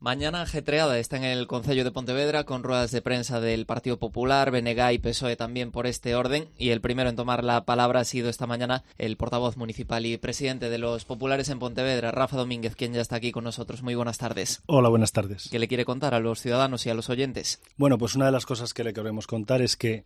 Mañana ajetreada está en el Concello de Pontevedra con ruedas de prensa del Partido Popular, BNG y PSOE también por este orden, y el primero en tomar la palabra ha sido esta mañana el portavoz municipal y presidente de los populares en Pontevedra, Rafa Domínguez, quien ya está aquí con nosotros. Muy buenas tardes. Hola, buenas tardes. ¿Qué le quiere contar a los ciudadanos y a los oyentes? Bueno, pues una de las cosas que le queremos contar es que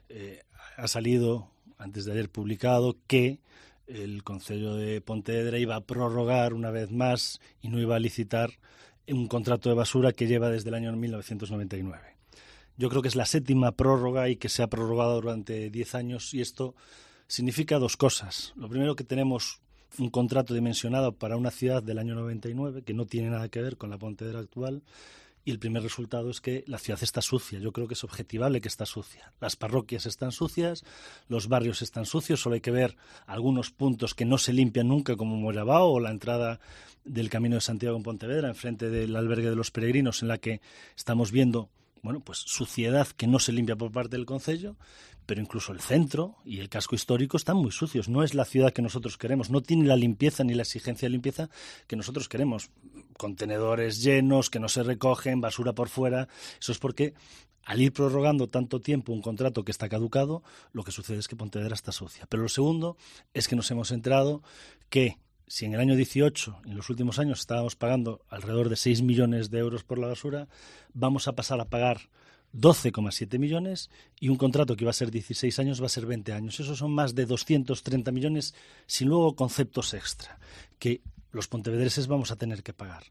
ha salido, antes de ayer publicado, que el Concello de Pontevedra iba a prorrogar una vez más y no iba a licitar un contrato de basura que lleva desde el año 1999. Yo creo que es la 7ª prórroga y que se ha prorrogado durante 10 años y esto significa dos cosas. Lo primero, que tenemos un contrato dimensionado para una ciudad del año 99 que no tiene nada que ver con la Pontevedra actual. Y el primer resultado es que la ciudad está sucia. Yo creo que es objetivable que está sucia. Las parroquias están sucias, los barrios están sucios, solo hay que ver algunos puntos que no se limpian nunca, como Mollabao o la entrada del Camino de Santiago en Pontevedra, enfrente del albergue de los peregrinos, en la que estamos viendo pues suciedad que no se limpia por parte del concello, pero incluso el centro y el casco histórico están muy sucios. No es la ciudad que nosotros queremos, no tiene la limpieza ni la exigencia de limpieza que nosotros queremos. Contenedores llenos, que no se recogen, basura por fuera. Eso es porque al ir prorrogando tanto tiempo un contrato que está caducado, lo que sucede es que Pontevedra está sucia. Pero lo segundo es que nos hemos enterado que si en el año 18, en los últimos años, estábamos pagando alrededor de 6 millones de euros por la basura, vamos a pasar a pagar 12,7 millones y un contrato que iba a ser 16 años va a ser 20 años. Esos son más de 230 millones sin luego conceptos extra que los pontevedreses vamos a tener que pagar.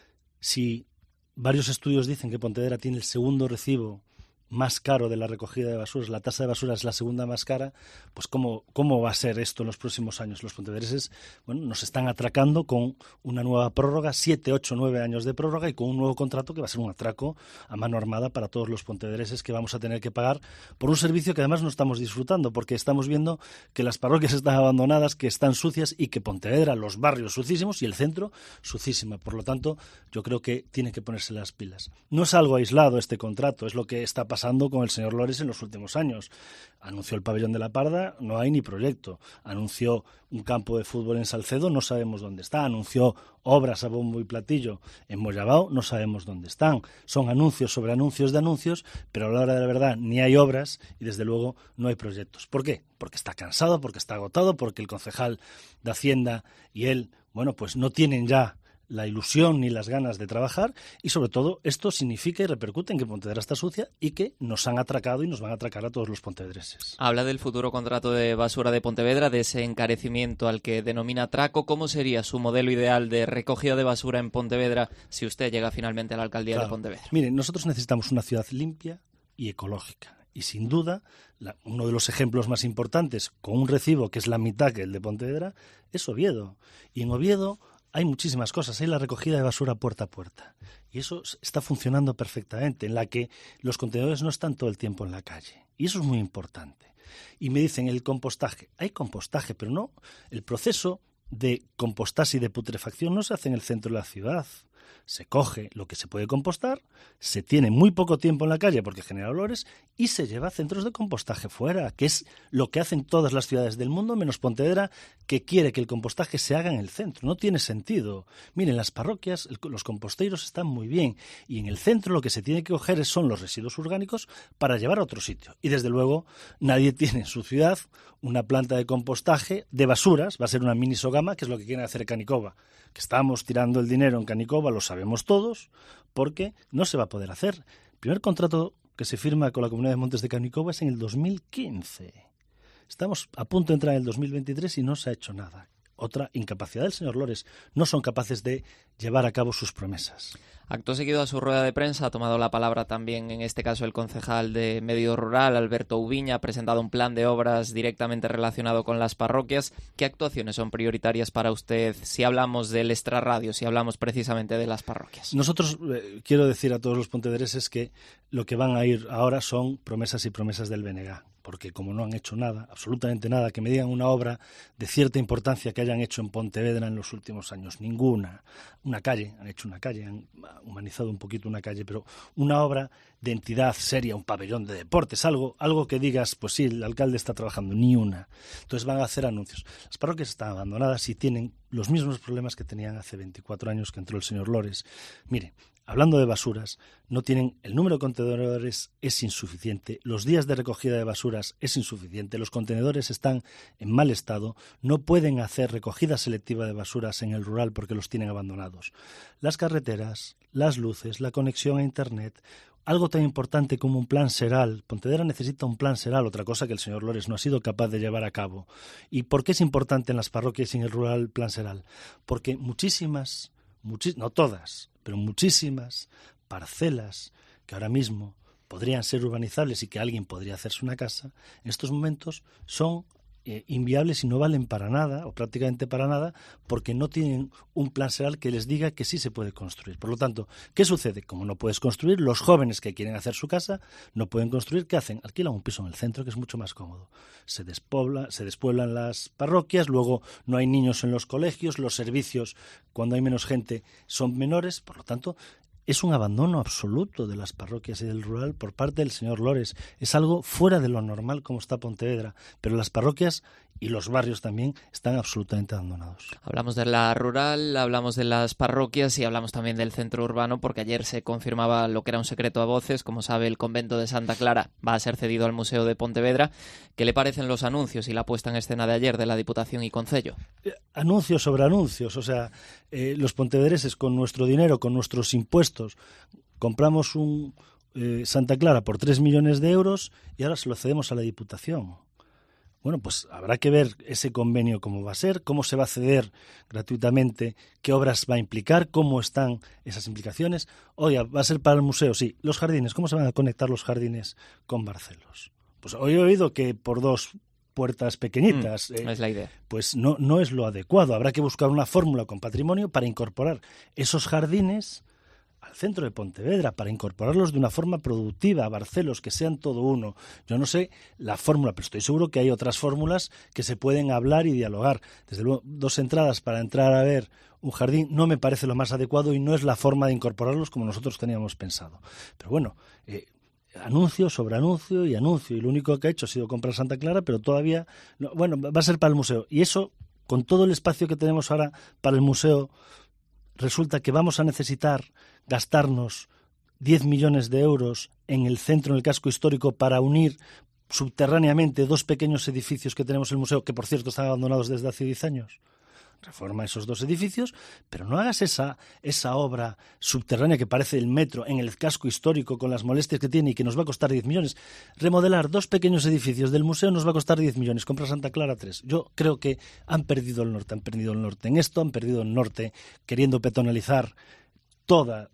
Si varios estudios dicen que Pontevedra tiene el segundo recibo más caro de la recogida de basuras, la tasa de basura es la segunda más cara, pues ¿cómo va a ser esto en los próximos años? Los pontevedreses, nos están atracando con una nueva prórroga, 7, 8, 9 años de prórroga y con un nuevo contrato que va a ser un atraco a mano armada para todos los pontevedreses que vamos a tener que pagar por un servicio que además no estamos disfrutando, porque estamos viendo que las parroquias están abandonadas, que están sucias y que Pontevedra, los barrios sucísimos y el centro sucísima. Por lo tanto, yo creo que tiene que ponerse las pilas. No es algo aislado este contrato, es lo que está pasando con el señor Lores en los últimos años. Anunció el pabellón de la Parda, no hay ni proyecto. Anunció un campo de fútbol en Salcedo, no sabemos dónde está. Anunció obras a bombo y platillo en Mollabao, no sabemos dónde están. Son anuncios sobre anuncios de anuncios, pero a la hora de la verdad ni hay obras y desde luego no hay proyectos. ¿Por qué? Porque está cansado, porque está agotado, porque el concejal de Hacienda y él, pues no tienen ya la ilusión ni las ganas de trabajar y sobre todo esto significa y repercute en que Pontevedra está sucia y que nos han atracado y nos van a atracar a todos los pontevedreses. Habla del futuro contrato de basura de Pontevedra, de ese encarecimiento al que denomina atraco. ¿Cómo sería su modelo ideal de recogida de basura en Pontevedra si usted llega finalmente a la alcaldía de Pontevedra? Miren, nosotros necesitamos una ciudad limpia y ecológica. Y sin duda, uno de los ejemplos más importantes con un recibo que es la mitad que el de Pontevedra es Oviedo. Y en Oviedo hay muchísimas cosas, hay la recogida de basura puerta a puerta y eso está funcionando perfectamente, en la que los contenedores no están todo el tiempo en la calle y eso es muy importante. Y me dicen el compostaje, hay compostaje, pero no, el proceso de compostaje y de putrefacción no se hace en el centro de la ciudad. Se coge lo que se puede compostar, se tiene muy poco tiempo en la calle porque genera olores y se lleva a centros de compostaje fuera, que es lo que hacen todas las ciudades del mundo, menos Pontevedra, que quiere que el compostaje se haga en el centro. No tiene sentido. Miren, las parroquias, los composteiros están muy bien y en el centro lo que se tiene que coger son los residuos orgánicos para llevar a otro sitio. Y desde luego nadie tiene en su ciudad una planta de compostaje de basuras, va a ser una mini Sogama, que es lo que quieren hacer en Canicova. Que estamos tirando el dinero en Canicova, lo sabemos todos, porque no se va a poder hacer. El primer contrato que se firma con la Comunidad de Montes de Canicova es en el 2015. Estamos a punto de entrar en el 2023 y no se ha hecho nada. Otra incapacidad del señor Lores. No son capaces de llevar a cabo sus promesas. Acto seguido a su rueda de prensa ha tomado la palabra también, en este caso, el concejal de Medio Rural, Alberto Ubiña. Ha presentado un plan de obras directamente relacionado con las parroquias. ¿Qué actuaciones son prioritarias para usted si hablamos del extrarradio, si hablamos precisamente de las parroquias? Nosotros, quiero decir a todos los pontevedreses que lo que van a ir ahora son promesas y promesas del BNG. Porque como no han hecho nada, absolutamente nada, que me digan una obra de cierta importancia que hayan hecho en Pontevedra en los últimos años, ninguna. Una calle, han hecho una calle, han humanizado un poquito una calle, pero una obra de entidad seria, un pabellón de deportes, algo que digas, pues sí, el alcalde está trabajando, ni una. Entonces van a hacer anuncios. Las parroquias están abandonadas y tienen los mismos problemas que tenían hace 24 años que entró el señor Lores. Mire, hablando de basuras, no tienen el número de contenedores, es insuficiente, los días de recogida de basuras es insuficiente, los contenedores están en mal estado, no pueden hacer recogida selectiva de basuras en el rural porque los tienen abandonados. Las carreteras, las luces, la conexión a Internet, algo tan importante como un plan SERAL. Pontevedra necesita un plan SERAL, otra cosa que el señor Lores no ha sido capaz de llevar a cabo. ¿Y por qué es importante en las parroquias y en el rural el plan SERAL? Porque muchísimas, no todas, pero muchísimas parcelas que ahora mismo podrían ser urbanizables y que alguien podría hacerse una casa, en estos momentos son inviables y no valen para nada, o prácticamente para nada, porque no tienen un plan SERAL que les diga que sí se puede construir. Por lo tanto, ¿qué sucede? Como no puedes construir, los jóvenes que quieren hacer su casa no pueden construir. ¿Qué hacen? Alquilan un piso en el centro, que es mucho más cómodo. Se despueblan las parroquias, luego no hay niños en los colegios, los servicios, cuando hay menos gente, son menores. Por lo tanto, es un abandono absoluto de las parroquias y del rural por parte del señor Lores. Es algo fuera de lo normal como está Pontevedra, pero las parroquias y los barrios también están absolutamente abandonados. Hablamos de la rural, hablamos de las parroquias y hablamos también del centro urbano, porque ayer se confirmaba lo que era un secreto a voces. Como sabe, el convento de Santa Clara va a ser cedido al Museo de Pontevedra. ¿Qué le parecen los anuncios y la puesta en escena de ayer de la Diputación y Concello? Anuncios sobre anuncios, o sea, los pontevedreses con nuestro dinero, con nuestros impuestos, compramos un Santa Clara por 3 millones de euros y ahora se lo cedemos a la Diputación. Bueno, pues habrá que ver ese convenio cómo va a ser, cómo se va a ceder gratuitamente, qué obras va a implicar, cómo están esas implicaciones. Oiga, va a ser para el museo, sí. Los jardines, ¿cómo se van a conectar los jardines con Barcelos? Pues hoy he oído que por 2 puertas pequeñitas. Es la idea. Pues no es lo adecuado. Habrá que buscar una fórmula con patrimonio para incorporar esos jardines al centro de Pontevedra, para incorporarlos de una forma productiva a Barcelos, que sean todo uno. Yo no sé la fórmula, pero estoy seguro que hay otras fórmulas que se pueden hablar y dialogar. Desde luego, 2 entradas para entrar a ver un jardín no me parece lo más adecuado y no es la forma de incorporarlos como nosotros teníamos pensado. Pero bueno, anuncio sobre anuncio, y lo único que ha hecho ha sido comprar Santa Clara, pero todavía no, bueno, va a ser para el museo, y eso, con todo el espacio que tenemos ahora para el museo, resulta que vamos a necesitar gastarnos 10 millones de euros en el centro, en el casco histórico, para unir subterráneamente 2 pequeños edificios que tenemos en el museo, que por cierto están abandonados desde hace 10 años. Reforma esos 2 edificios, pero no hagas esa obra subterránea que parece el metro en el casco histórico, con las molestias que tiene y que nos va a costar 10 millones. Remodelar 2 pequeños edificios del museo nos va a costar 10 millones. Comprar Santa Clara 3. Yo creo que han perdido el norte en esto, han perdido el norte queriendo peatonalizar toda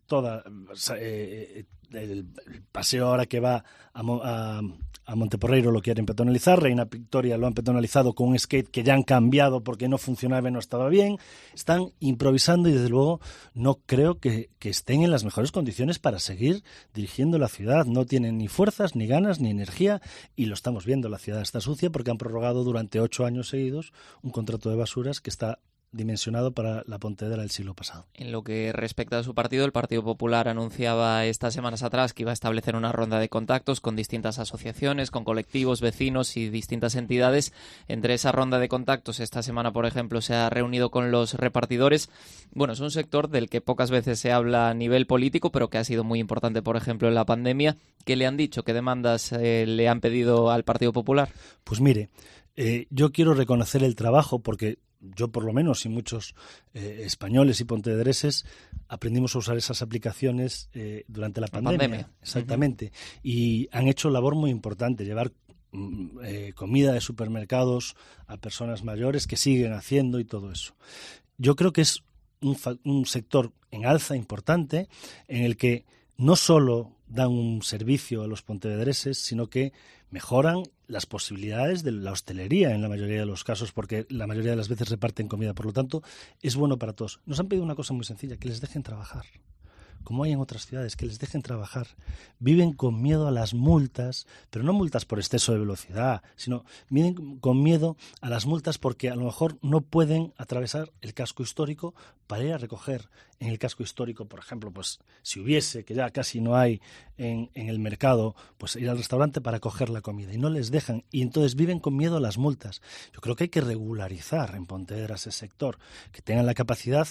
el paseo ahora que va a Monteporreiro lo quieren peatonalizar, Reina Victoria lo han peatonalizado con un skate que ya han cambiado porque no funcionaba y no estaba bien. Están improvisando y desde luego no creo que estén en las mejores condiciones para seguir dirigiendo la ciudad. No tienen ni fuerzas, ni ganas, ni energía, y lo estamos viendo. La ciudad está sucia porque han prorrogado durante 8 años seguidos un contrato de basuras que está dimensionado para la Pontevedra del siglo pasado. En lo que respecta a su partido, el Partido Popular anunciaba estas semanas atrás que iba a establecer una ronda de contactos con distintas asociaciones, con colectivos, vecinos y distintas entidades. Entre esa ronda de contactos, esta semana, por ejemplo, se ha reunido con los repartidores. Bueno, es un sector del que pocas veces se habla a nivel político, pero que ha sido muy importante, por ejemplo, en la pandemia. ¿Qué le han dicho? ¿Qué demandas le han pedido al Partido Popular? Pues mire, yo quiero reconocer el trabajo, porque yo por lo menos y muchos españoles y pontevedreses aprendimos a usar esas aplicaciones durante la pandemia. Exactamente. Uh-huh. Y han hecho labor muy importante, llevar comida de supermercados a personas mayores, que siguen haciendo, y todo eso. Yo creo que es un sector en alza importante, en el que no solo dan un servicio a los pontevedreses, sino que mejoran las posibilidades de la hostelería en la mayoría de los casos, porque la mayoría de las veces reparten comida. Por lo tanto, es bueno para todos. Nos han pedido una cosa muy sencilla: que les dejen trabajar, como hay en otras ciudades, que les dejen trabajar. Viven con miedo a las multas, pero no multas por exceso de velocidad, sino viven con miedo a las multas porque a lo mejor no pueden atravesar el casco histórico para ir a recoger en el casco histórico, por ejemplo, pues si hubiese, que ya casi no hay en el mercado, pues ir al restaurante para coger la comida, y no les dejan, y entonces viven con miedo a las multas. Yo creo que hay que regularizar en Pontevedra ese sector, que tengan la capacidad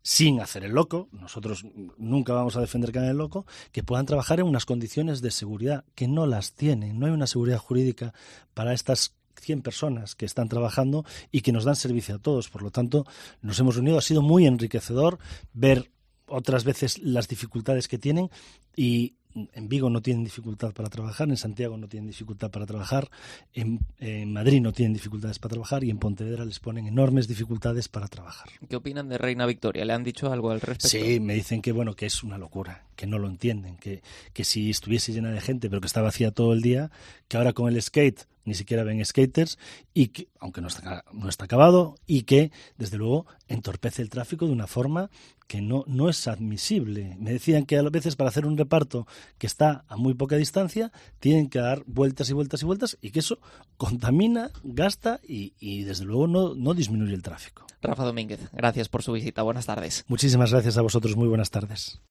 sin hacer el loco, nosotros nunca vamos a defender que hagan el loco, que puedan trabajar en unas condiciones de seguridad que no las tienen. No hay una seguridad jurídica para estas 100 personas que están trabajando y que nos dan servicio a todos. Por lo tanto, nos hemos reunido. Ha sido muy enriquecedor ver otras veces las dificultades que tienen, y en Vigo no tienen dificultad para trabajar, en Santiago no tienen dificultad para trabajar, en Madrid no tienen dificultades para trabajar, y en Pontevedra les ponen enormes dificultades para trabajar. ¿Qué opinan de Reina Victoria? ¿Le han dicho algo al respecto? Sí, me dicen que bueno, que es una locura, que no lo entienden, que si estuviese llena de gente pero que está vacía todo el día, que ahora con el skate ni siquiera ven skaters, y que, aunque no está acabado, y que desde luego entorpece el tráfico de una forma que no es admisible. Me decían que a veces para hacer un reparto que está a muy poca distancia tienen que dar vueltas y vueltas y vueltas, y que eso contamina, gasta y desde luego no disminuye el tráfico. Rafa Domínguez, gracias por su visita. Buenas tardes. Muchísimas gracias a vosotros. Muy buenas tardes.